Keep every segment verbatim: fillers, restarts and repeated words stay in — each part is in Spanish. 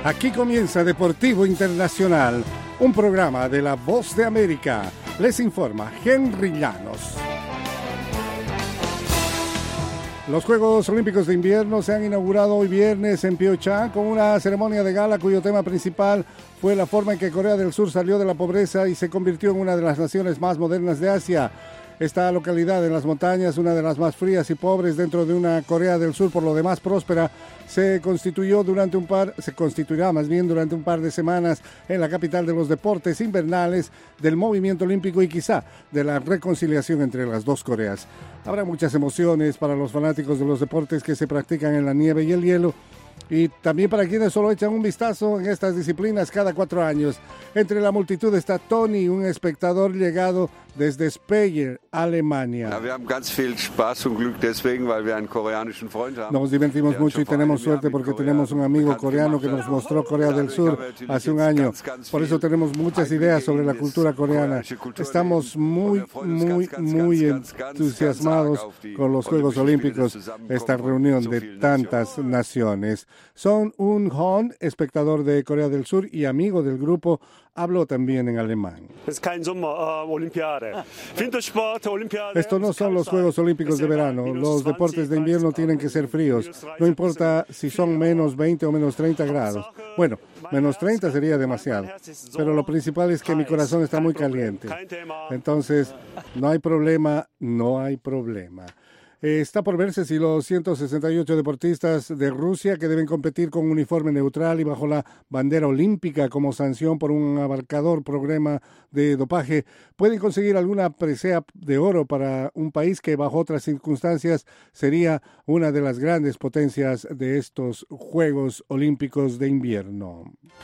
Aquí comienza Deportivo Internacional, un programa de La Voz de América. Les informa Henry Llanos. Los Juegos Olímpicos de Invierno se han inaugurado hoy viernes en Pyeongchang con una ceremonia de gala cuyo tema principal fue la forma en que Corea del Sur salió de la pobreza y se convirtió en una de las naciones más modernas de Asia. Esta localidad en las montañas, una de las más frías y pobres dentro de una Corea del Sur, por lo demás próspera, se constituyó durante un par, se constituirá más bien durante un par de semanas en la capital de los deportes invernales, del movimiento olímpico y quizá de la reconciliación entre las dos Coreas. Habrá muchas emociones para los fanáticos de los deportes que se practican en la nieve y el hielo, y también para quienes solo echan un vistazo en estas disciplinas cada cuatro años. Entre la multitud está Tony, un espectador llegado desde Speyer, Alemania. Nos divertimos mucho y tenemos suerte porque tenemos un amigo coreano que nos mostró Corea del Sur hace un año. Por eso tenemos muchas ideas sobre la cultura coreana. Estamos muy, muy, muy entusiasmados con los Juegos Olímpicos, esta reunión de tantas naciones. Son Un Hon, espectador de Corea del Sur y amigo del grupo, habló también en alemán. Esto no son los Juegos Olímpicos de verano. Los deportes de invierno tienen que ser fríos. No importa si son menos veinte o menos treinta grados. Bueno, menos treinta sería demasiado. Pero lo principal es que mi corazón está muy caliente. Entonces, no hay problema, no hay problema. Está por verse si los ciento sesenta y ocho deportistas de Rusia que deben competir con uniforme neutral y bajo la bandera olímpica como sanción por un abarcador programa de dopaje pueden conseguir alguna presea de oro para un país que bajo otras circunstancias sería una de las grandes potencias de estos Juegos Olímpicos de Invierno.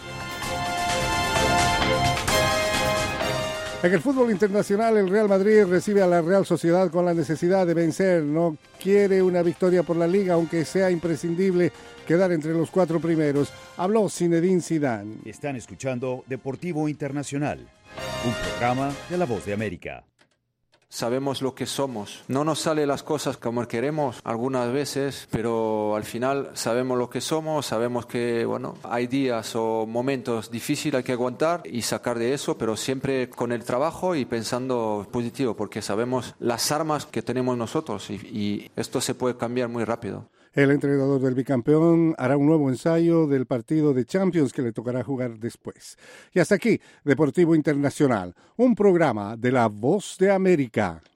En el fútbol internacional, el Real Madrid recibe a la Real Sociedad con la necesidad de vencer. No quiere una victoria por la Liga, aunque sea imprescindible quedar entre los cuatro primeros. Habló Zinedine Zidane. Están escuchando Deportivo Internacional, un programa de La Voz de América. Sabemos lo que somos. No nos salen las cosas como queremos algunas veces, pero al final sabemos lo que somos, sabemos que bueno, hay días o momentos difíciles hay que aguantar y sacar de eso, pero siempre con el trabajo y pensando positivo, porque sabemos las armas que tenemos nosotros y, y esto se puede cambiar muy rápido. El entrenador del bicampeón hará un nuevo ensayo del partido de Champions que le tocará jugar después. Y hasta aquí, Deportivo Internacional, un programa de La Voz de América.